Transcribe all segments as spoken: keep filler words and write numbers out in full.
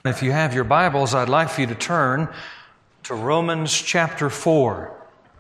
If you have your Bibles, I'd like for you to turn to Romans chapter four.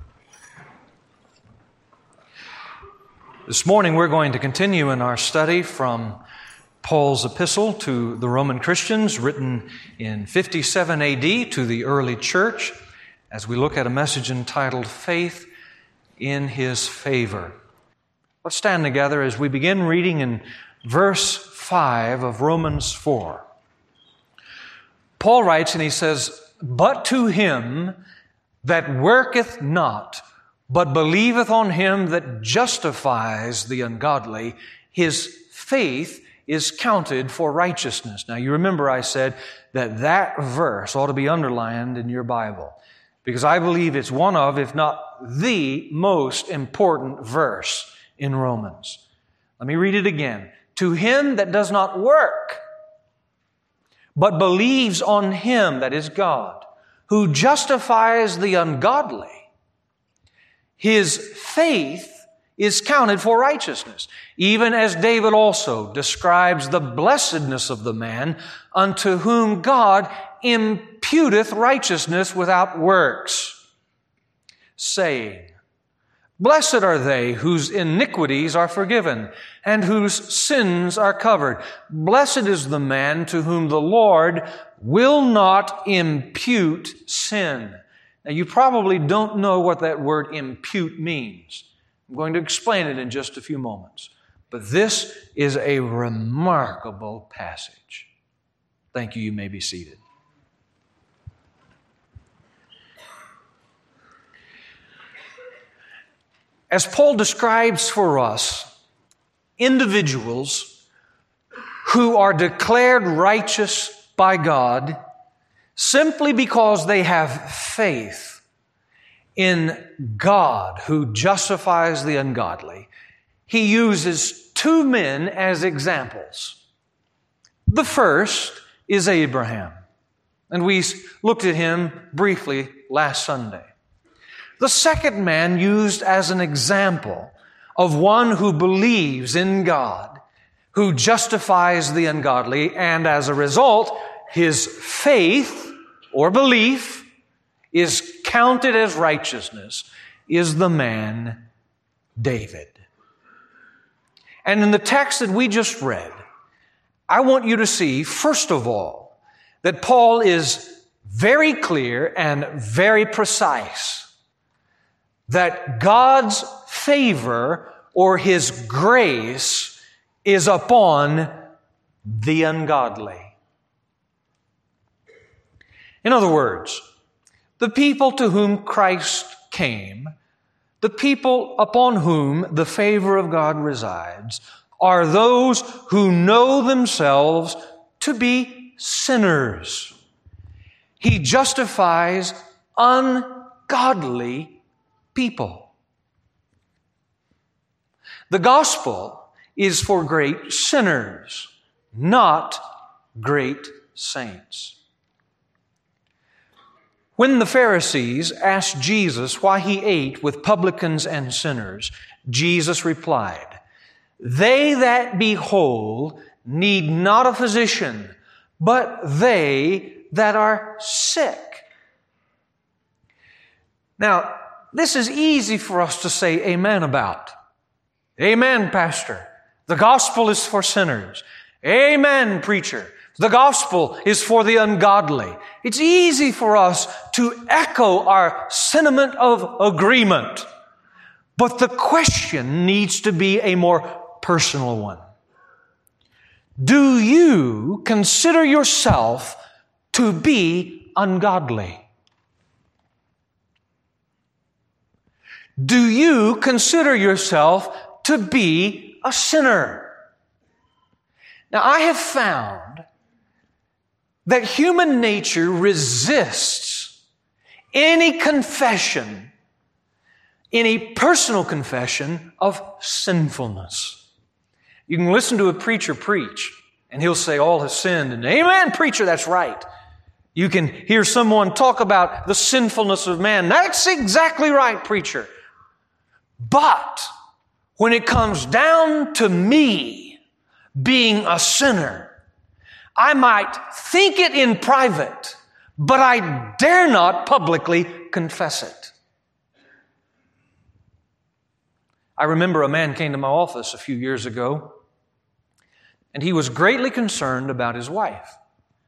This morning we're going to continue in our study from Paul's epistle to the Roman Christians, written in fifty-seven A D to the early church, as we look at a message entitled Faith in His Favor. Let's stand together as we begin reading in verse five of Romans four. Paul writes and he says, "But to him that worketh not, but believeth on him that justifies the ungodly, his faith is counted for righteousness." Now you remember I said that that verse ought to be underlined in your Bible, because I believe it's one of, if not the most important verse in Romans. Let me read it again. "To him that does not work, but believes on him," that is God, "who justifies the ungodly, his faith is counted for righteousness. Even as David also describes the blessedness of the man unto whom God imputeth righteousness without works, saying, Blessed are they whose iniquities are forgiven and whose sins are covered. Blessed is the man to whom the Lord will not impute sin." Now, you probably don't know what that word impute means. I'm going to explain it in just a few moments. But this is a remarkable passage. Thank you. You may be seated. As Paul describes for us individuals who are declared righteous by God simply because they have faith in God who justifies the ungodly, he uses two men as examples. The first is Abraham, and we looked at him briefly last Sunday. The second man used as an example of one who believes in God, who justifies the ungodly, and as a result, his faith or belief is counted as righteousness, is the man David. And in the text that we just read, I want you to see, first of all, that Paul is very clear and very precise that God's favor or His grace is upon the ungodly. In other words, the people to whom Christ came, the people upon whom the favor of God resides, are those who know themselves to be sinners. He justifies ungodly people. The gospel is for great sinners, not great saints. When the Pharisees asked Jesus why He ate with publicans and sinners, Jesus replied, "They that be whole need not a physician, but they that are sick." Now, this is easy for us to say amen about. Amen, pastor. The gospel is for sinners. Amen, preacher. The gospel is for the ungodly. It's easy for us to echo our sentiment of agreement. But the question needs to be a more personal one. Do you consider yourself to be ungodly? Do you consider yourself to be a sinner? Now, I have found that human nature resists any confession, any personal confession of sinfulness. You can listen to a preacher preach, and he'll say all has sinned, and amen, preacher, that's right. You can hear someone talk about the sinfulness of man. That's exactly right, preacher. But when it comes down to me being a sinner, I might think it in private, but I dare not publicly confess it. I remember a man came to my office a few years ago, and he was greatly concerned about his wife.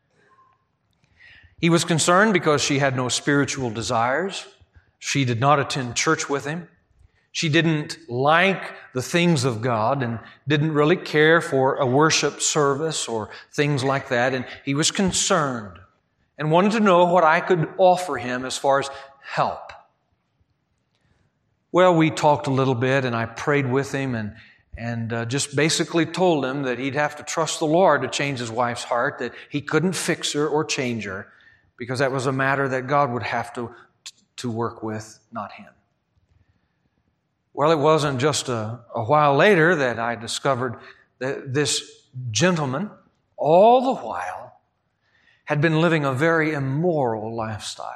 He was concerned because she had no spiritual desires. She did not attend church with him. She didn't like the things of God and didn't really care for a worship service or things like that. And he was concerned and wanted to know what I could offer him as far as help. Well, we talked a little bit, and I prayed with him and, and uh, just basically told him that he'd have to trust the Lord to change his wife's heart, that he couldn't fix her or change her, because that was a matter that God would have to, to work with, not him. Well, it wasn't just a, a while later that I discovered that this gentleman, all the while, had been living a very immoral lifestyle,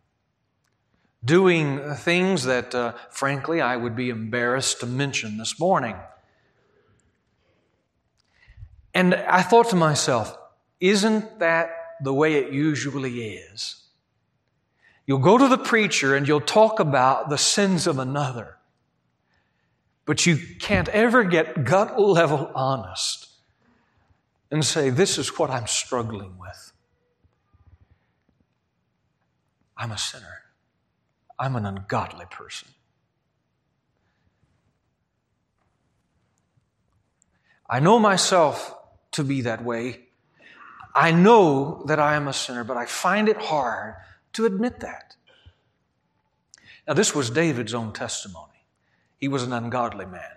doing things that, uh, frankly, I would be embarrassed to mention this morning. And I thought to myself, isn't that the way it usually is? You'll go to the preacher and you'll talk about the sins of another, but you can't ever get gut level honest and say, this is what I'm struggling with. I'm a sinner. I'm an ungodly person. I know myself to be that way. I know that I am a sinner, but I find it hard to admit that. Now, this was David's own testimony. He was an ungodly man.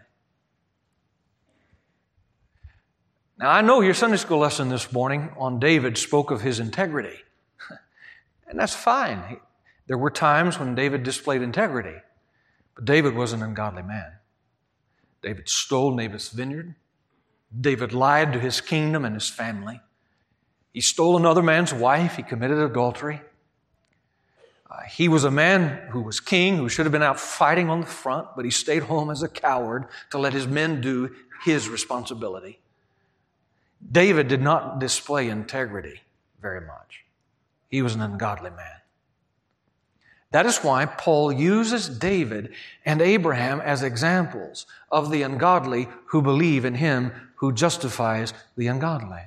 Now, I know your Sunday school lesson this morning on David spoke of his integrity. And that's fine. There were times when David displayed integrity, but David was an ungodly man. David stole Naboth's vineyard. David lied to his kingdom and his family. He stole another man's wife. He committed adultery. Uh, he was a man who was king, who should have been out fighting on the front, but he stayed home as a coward to let his men do his responsibility. David did not display integrity very much. He was an ungodly man. That is why Paul uses David and Abraham as examples of the ungodly who believe in him who justifies the ungodly.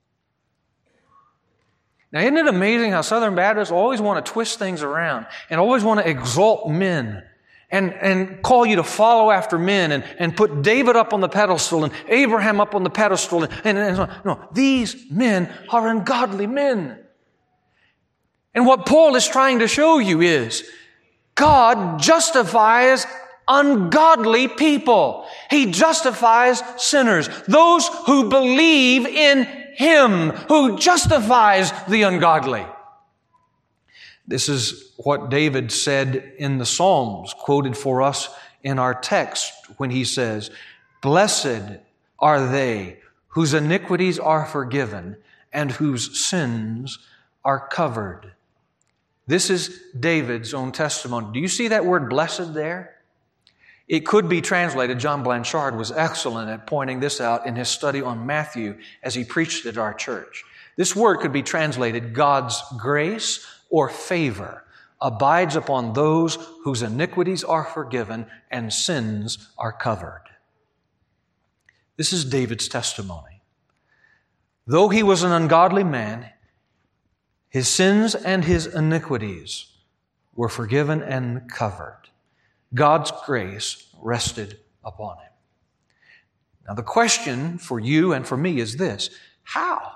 Now, isn't it amazing how Southern Baptists always want to twist things around and always want to exalt men and, and call you to follow after men and, and put David up on the pedestal and Abraham up on the pedestal. And, and, and so, no, these men are ungodly men. And what Paul is trying to show you is God justifies ungodly people. He justifies sinners, those who believe in Him who justifies the ungodly. This is what David said in the Psalms, quoted for us in our text when he says, "Blessed are they whose iniquities are forgiven and whose sins are covered." This is David's own testimony. Do you see that word blessed there? It could be translated, John Blanchard was excellent at pointing this out in his study on Matthew as he preached at our church. This word could be translated, God's grace or favor abides upon those whose iniquities are forgiven and sins are covered. This is David's testimony. Though he was an ungodly man, his sins and his iniquities were forgiven and covered. God's grace rested upon him. Now the question for you and for me is this: how?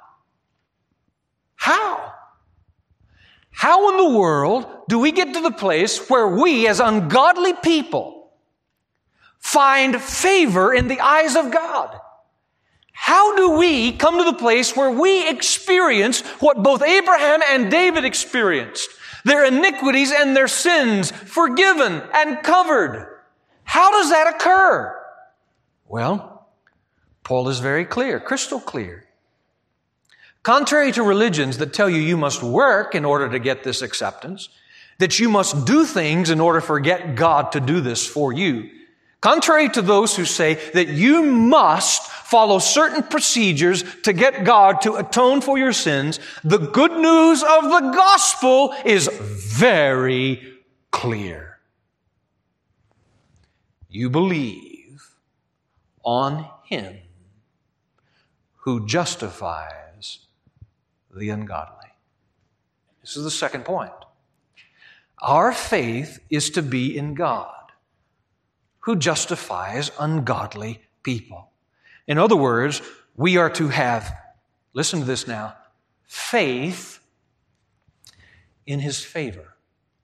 How? How in the world do we get to the place where we as ungodly people find favor in the eyes of God? How do we come to the place where we experience what both Abraham and David experienced? Their iniquities and their sins forgiven and covered. How does that occur? Well, Paul is very clear, crystal clear. Contrary to religions that tell you you must work in order to get this acceptance, that you must do things in order for get God to do this for you, Contrary to those who say that you must follow certain procedures to get God to atone for your sins, the good news of the gospel is very clear. You believe on Him who justifies the ungodly. This is the second point. Our faith is to be in God, who justifies ungodly people. In other words, we are to have, listen to this now, faith in His favor.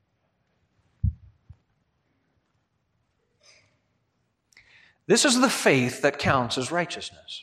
This is the faith that counts as righteousness.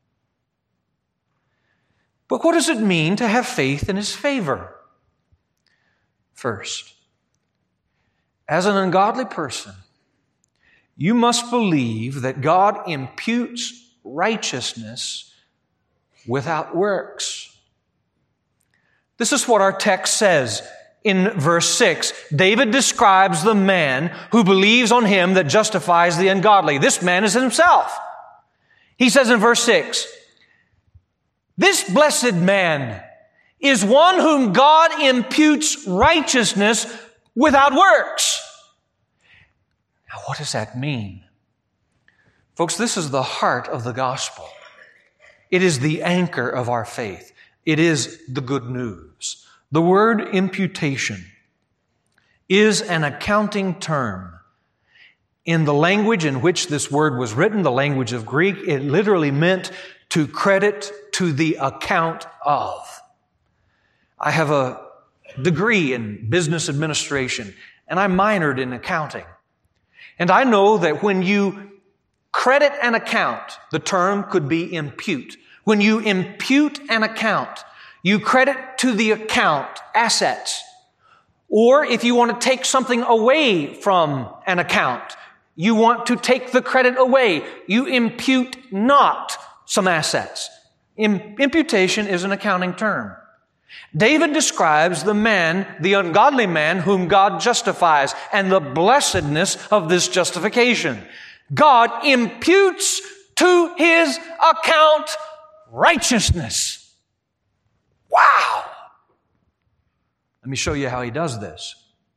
But what does it mean to have faith in His favor? First, as an ungodly person, you must believe that God imputes righteousness without works. This is what our text says in verse six. David describes the man who believes on Him that justifies the ungodly. This man is himself. He says in verse six, this blessed man is one whom God imputes righteousness without works. Now, what does that mean? Folks, this is the heart of the gospel. It is the anchor of our faith. It is the good news. The word imputation is an accounting term. In the language in which this word was written, the language of Greek, it literally meant to credit to the account of. I have a degree in business administration, and I minored in accounting. And I know that when you credit an account, the term could be impute. When you impute an account, you credit to the account assets. Or if you want to take something away from an account, you want to take the credit away, you impute not some assets. Im- imputation is an accounting term. David describes the man, the ungodly man, whom God justifies, and the blessedness of this justification. God imputes to his account righteousness. Wow! Let me show you how he does this.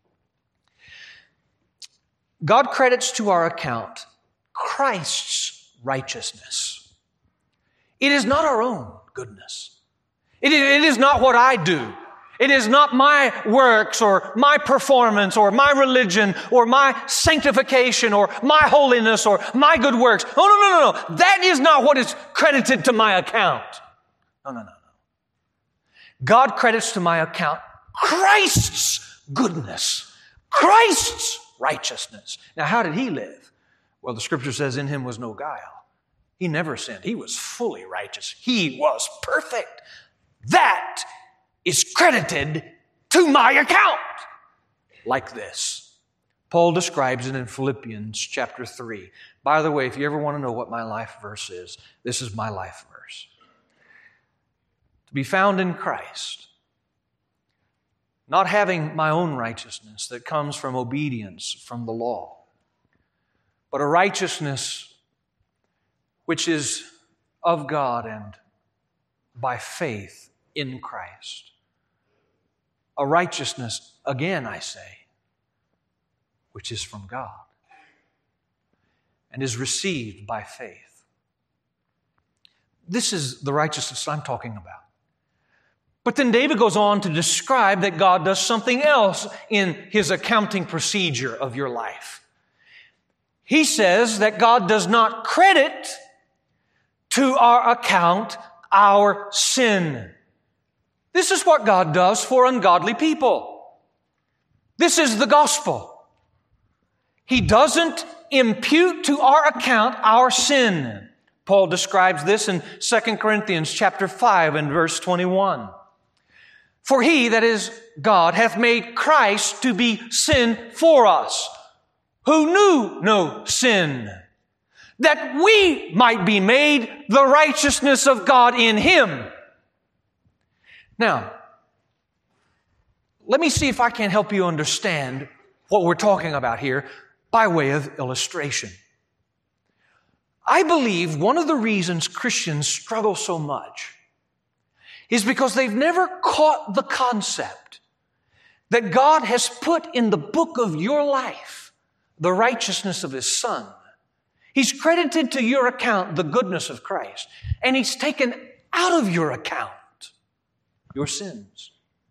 God credits to our account Christ's righteousness. It is not our own goodness. It is not what I do. It is not my works or my performance or my religion or my sanctification or my holiness or my good works. Oh, no, no, no, no. That is not what is credited to my account. No, no, no, no. God credits to my account Christ's goodness, Christ's righteousness. Now, how did he live? Well, the Scripture says in him was no guile. He never sinned. He was fully righteous. He was perfect. That is credited to my account. Like this. Paul describes it in Philippians chapter three. By the way, if you ever want to know what my life verse is, this is my life verse. To be found in Christ, not having my own righteousness that comes from obedience from the law, but a righteousness which is of God and by faith in Christ. A righteousness, again I say, which is from God and is received by faith. This is the righteousness I'm talking about. But then David goes on to describe that God does something else in his accounting procedure of your life. He says that God does not credit to our account our sin. This is what God does for ungodly people. This is the gospel. He doesn't impute to our account our sin. Paul describes this in Second Corinthians chapter five and verse twenty-one. For he, that is God, hath made Christ to be sin for us, who knew no sin, that we might be made the righteousness of God in him. Now, let me see if I can help you understand what we're talking about here by way of illustration. I believe one of the reasons Christians struggle so much is because they've never caught the concept that God has put in the book of your life the righteousness of His Son. He's credited to your account the goodness of Christ, and He's taken out of your account your sins.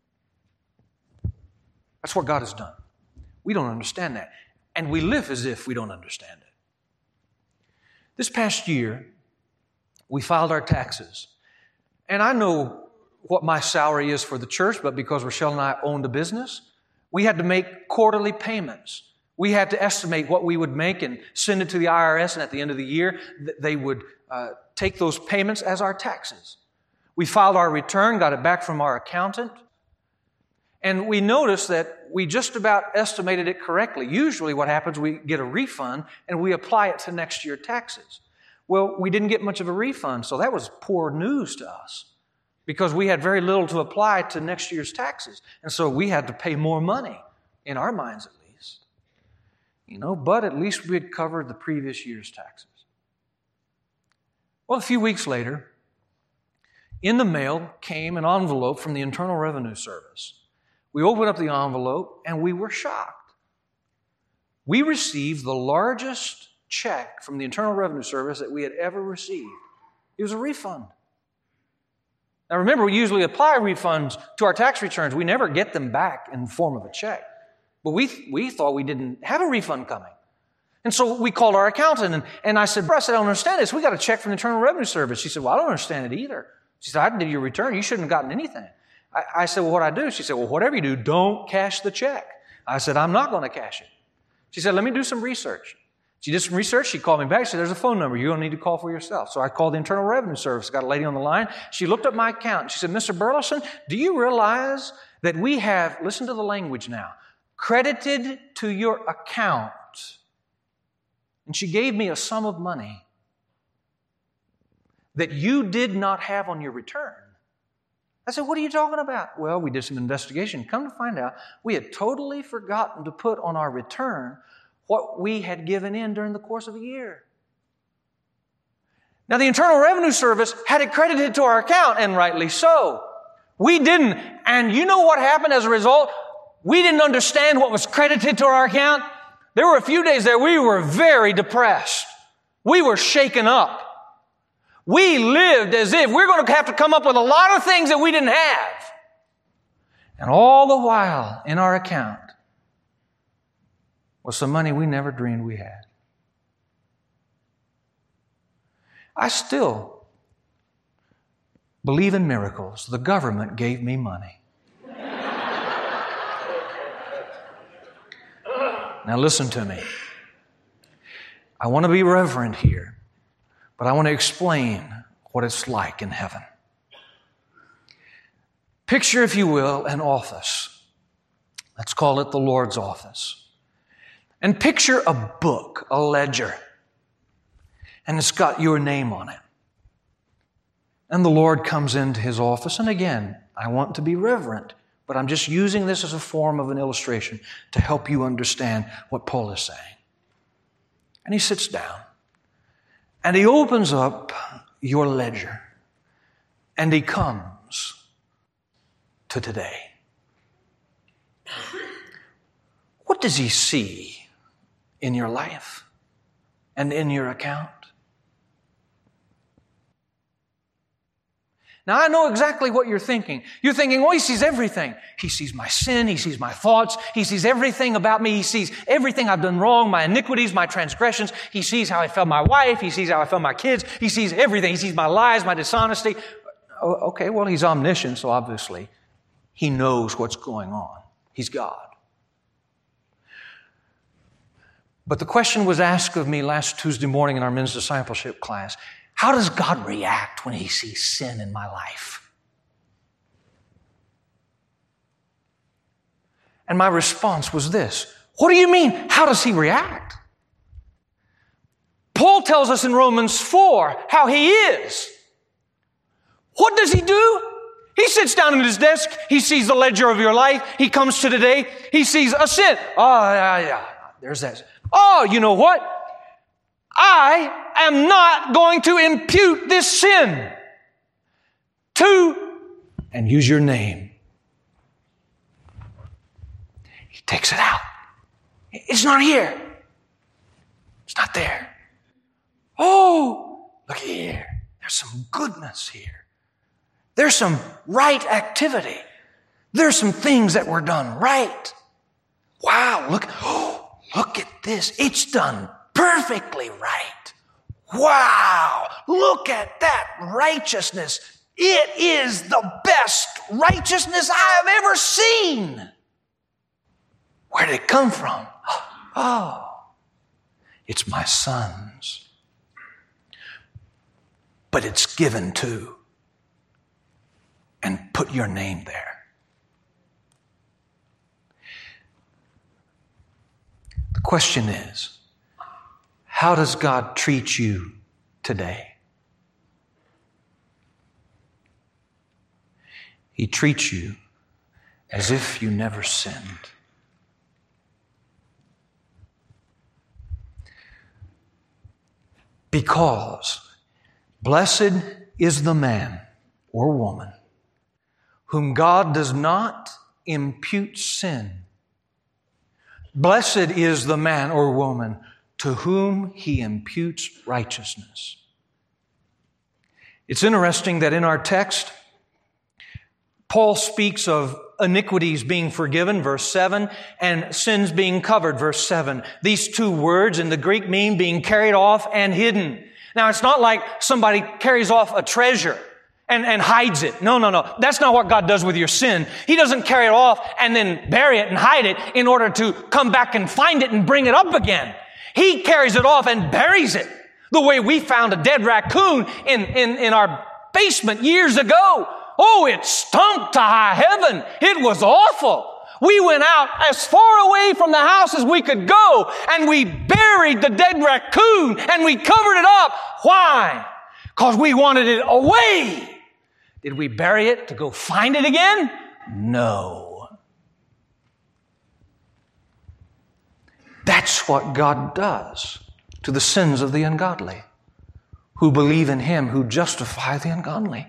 That's what God has done. We don't understand that, and we live as if we don't understand it. This past year, we filed our taxes, and I know what my salary is for the church, but because Rochelle and I owned a business, we had to make quarterly payments. We had to estimate what we would make and send it to the I R S, and at the end of the year, they would uh, take those payments as our taxes. We filed our return, got it back from our accountant, and we noticed that we just about estimated it correctly. Usually what happens, we get a refund, and we apply it to next year's taxes. Well, we didn't get much of a refund, so that was poor news to us, because we had very little to apply to next year's taxes. And so we had to pay more money, in our minds at least. You know, but at least we had covered the previous year's taxes. Well, a few weeks later, in the mail came an envelope from the Internal Revenue Service. We opened up the envelope and we were shocked. We received the largest check from the Internal Revenue Service that we had ever received. It was a refund. Now remember, we usually apply refunds to our tax returns. We never get them back in the form of a check. But we we thought we didn't have a refund coming. And so we called our accountant, and, and I said, I said, I don't understand this. We got a check from the Internal Revenue Service. She said, well, I don't understand it either. She said, I did your return. You shouldn't have gotten anything. I, I said, well, what do I do? She said, well, whatever you do, don't cash the check. I said, I'm not going to cash it. She said, let me do some research. She did some research. She called me back. She said, there's a phone number. You don't need to call for yourself. So I called the Internal Revenue Service. Got a lady on the line. She looked up my account. She said, Mister Burleson, do you realize that we have, listen to the language now, credited to your account? And she gave me a sum of money that you did not have on your return. I said, what are you talking about? Well, we did some investigation. Come to find out, we had totally forgotten to put on our return what we had given in during the course of a year. Now, the Internal Revenue Service had it credited to our account, and rightly so. We didn't. And you know what happened as a result? We didn't understand what was credited to our account. There were a few days there we were very depressed. We were shaken up. We lived as if we're going to have to come up with a lot of things that we didn't have. And all the while in our account was some money we never dreamed we had. I still believe in miracles. The government gave me money. Now listen to me. I want to be reverent here, but I want to explain what it's like in heaven. Picture, if you will, an office. Let's call it the Lord's office. And picture a book, a ledger, and it's got your name on it. And the Lord comes into His office, and again, I want to be reverent, but I'm just using this as a form of an illustration to help you understand what Paul is saying. And he sits down, and he opens up your ledger, and he comes to today. What does he see in your life and in your account? Now, I know exactly what you're thinking. You're thinking, oh, he sees everything. He sees my sin. He sees my thoughts. He sees everything about me. He sees everything I've done wrong, my iniquities, my transgressions. He sees how I failed my wife. He sees how I failed my kids. He sees everything. He sees my lies, my dishonesty. Oh, okay, well, he's omniscient, so obviously he knows what's going on. He's God. But the question was asked of me last Tuesday morning in our men's discipleship class. How does God react when He sees sin in my life? And my response was this. What do you mean? How does He react? Paul tells us in Romans four how He is. What does He do? He sits down at His desk. He sees the ledger of your life. He comes to today. He sees a sin. Oh, yeah, yeah. There's that. Oh, you know what? I am not going to impute this sin to, and use your name. He takes it out. It's not here. It's not there. Oh, look here. There's some goodness here. There's some right activity. There's some things that were done right. Wow, look, oh, look at this. It's done perfectly right. Wow, look at that righteousness. It is the best righteousness I have ever seen. Where did it come from? Oh, it's my son's. But it's given to. And put your name there. The question is, how does God treat you today? He treats you as if you never sinned. Because blessed is the man or woman whom God does not impute sin. Blessed is the man or woman to whom He imputes righteousness. It's interesting that in our text, Paul speaks of iniquities being forgiven, verse seven, and sins being covered, verse seven. These two words in the Greek mean being carried off and hidden. Now, it's not like somebody carries off a treasure and, and hides it. No, no, no. That's not what God does with your sin. He doesn't carry it off and then bury it and hide it in order to come back and find it and bring it up again. He carries it off and buries it. The way we found a dead raccoon in, in, in our basement years ago. Oh, it stunk to high heaven. It was awful. We went out as far away from the house as we could go, and we buried the dead raccoon, and we covered it up. Why? Because we wanted it away. Did we bury it to go find it again? No. That's what God does to the sins of the ungodly, who believe in Him who justifies the ungodly.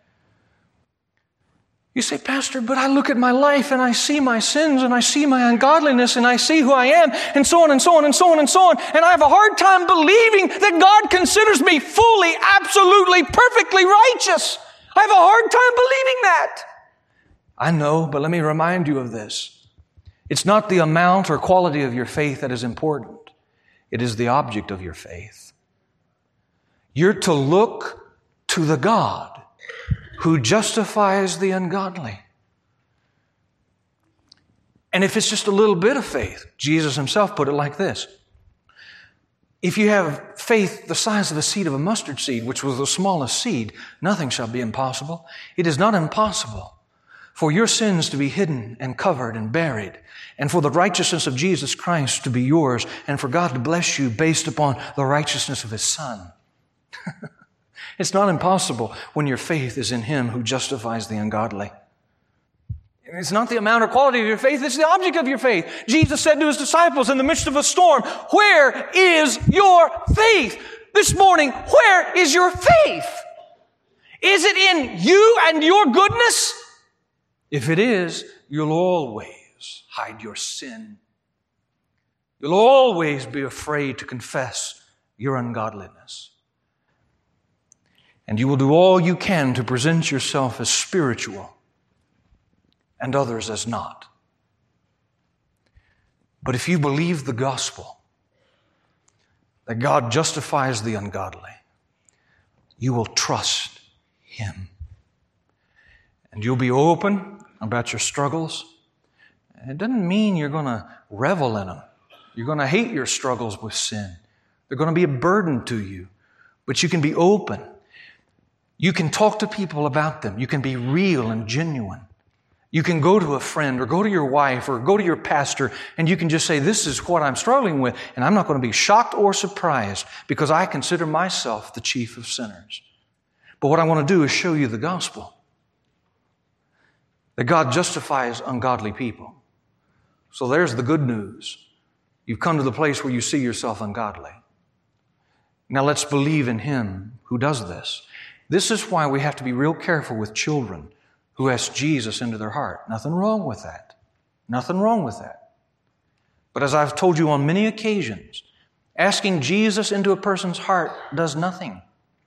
You say, Pastor, but I look at my life and I see my sins and I see my ungodliness and I see who I am and so on and so on and so on and so on. And I have a hard time believing that God considers me fully, absolutely, perfectly righteous. I have a hard time believing that. I know, but let me remind you of this. It's not the amount or quality of your faith that is important. It is the object of your faith. You're to look to the God who justifies the ungodly. And if it's just a little bit of faith, Jesus Himself put it like this. If you have faith the size of the seed of a mustard seed, which was the smallest seed, nothing shall be impossible. It is not impossible for your sins to be hidden and covered and buried, and for the righteousness of Jesus Christ to be yours, and for God to bless you based upon the righteousness of His Son. It's not impossible when your faith is in Him who justifies the ungodly. It's not the amount or quality of your faith, it's the object of your faith. Jesus said to His disciples in the midst of a storm, where is your faith? This morning, where is your faith? Is it in you and your goodness? If it is, you'll always hide your sin. You'll always be afraid to confess your ungodliness. And you will do all you can to present yourself as spiritual and others as not. But if you believe the gospel, that God justifies the ungodly, you will trust Him. And you'll be open about your struggles. It doesn't mean you're going to revel in them. You're going to hate your struggles with sin. They're going to be a burden to you. But you can be open. You can talk to people about them. You can be real and genuine. You can go to a friend or go to your wife or go to your pastor and you can just say, this is what I'm struggling with, and I'm not going to be shocked or surprised because I consider myself the chief of sinners. But what I want to do is show you the gospel. That God justifies ungodly people. So there's the good news. You've come to the place where you see yourself ungodly. Now let's believe in Him who does this. This is why we have to be real careful with children who ask Jesus into their heart. Nothing wrong with that. Nothing wrong with that. But as I've told you on many occasions, asking Jesus into a person's heart does nothing.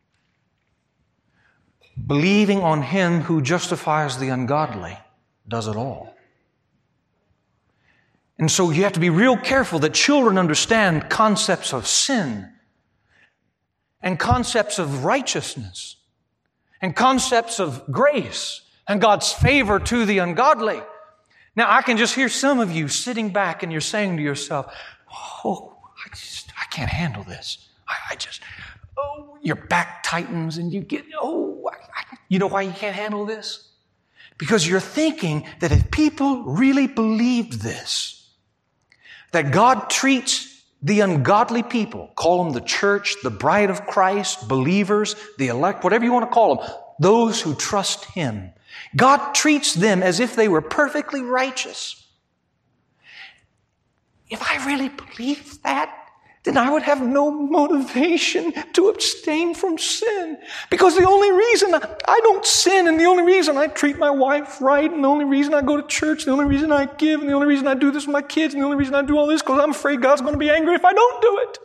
Believing on Him who justifies the ungodly does it all. And so you have to be real careful that children understand concepts of sin and concepts of righteousness and concepts of grace and God's favor to the ungodly. Now, I can just hear some of you sitting back and you're saying to yourself, oh, I just, I can't handle this. I, I just, oh, your back tightens and you get, oh, I, I, you know why you can't handle this? Because you're thinking that if people really believed this, that God treats the ungodly people, call them the church, the bride of Christ, believers, the elect, whatever you want to call them, those who trust Him. God treats them as if they were perfectly righteous. If I really believed that, then I would have no motivation to abstain from sin. Because the only reason I don't sin, and the only reason I treat my wife right, and the only reason I go to church, the only reason I give, and the only reason I do this with my kids, and the only reason I do all this, because I'm afraid God's going to be angry if I don't do it.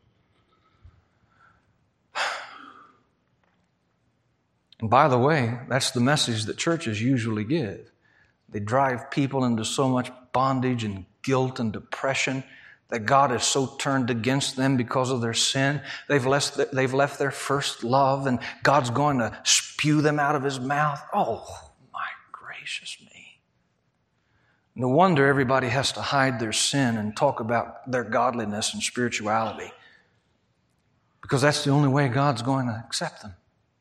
And by the way, that's the message that churches usually give. They drive people into so much bondage and guilt and depression that God is so turned against them because of their sin. They've left, they've left their first love, and God's going to spew them out of His mouth. Oh, my gracious me. No wonder everybody has to hide their sin and talk about their godliness and spirituality, because that's the only way God's going to accept them.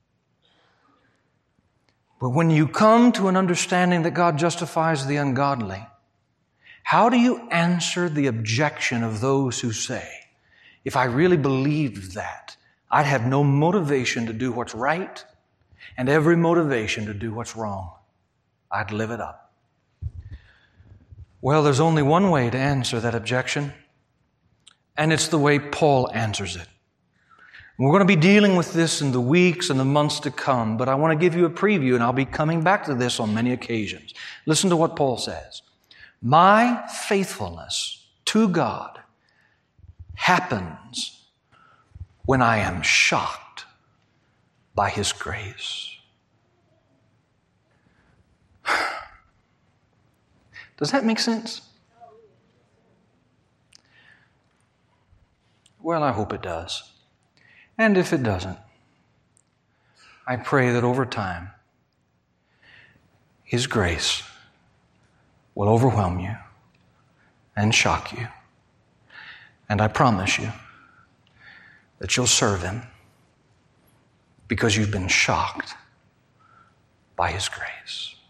But when you come to an understanding that God justifies the ungodly, how do you answer the objection of those who say, if I really believed that, I'd have no motivation to do what's right and every motivation to do what's wrong? I'd live it up. Well, there's only one way to answer that objection, and it's the way Paul answers it. We're going to be dealing with this in the weeks and the months to come, but I want to give you a preview, and I'll be coming back to this on many occasions. Listen to what Paul says. My faithfulness to God happens when I am shocked by His grace. Does that make sense? Well, I hope it does. And if it doesn't, I pray that over time, His grace will overwhelm you and shock you. And I promise you that you'll serve Him because you've been shocked by His grace.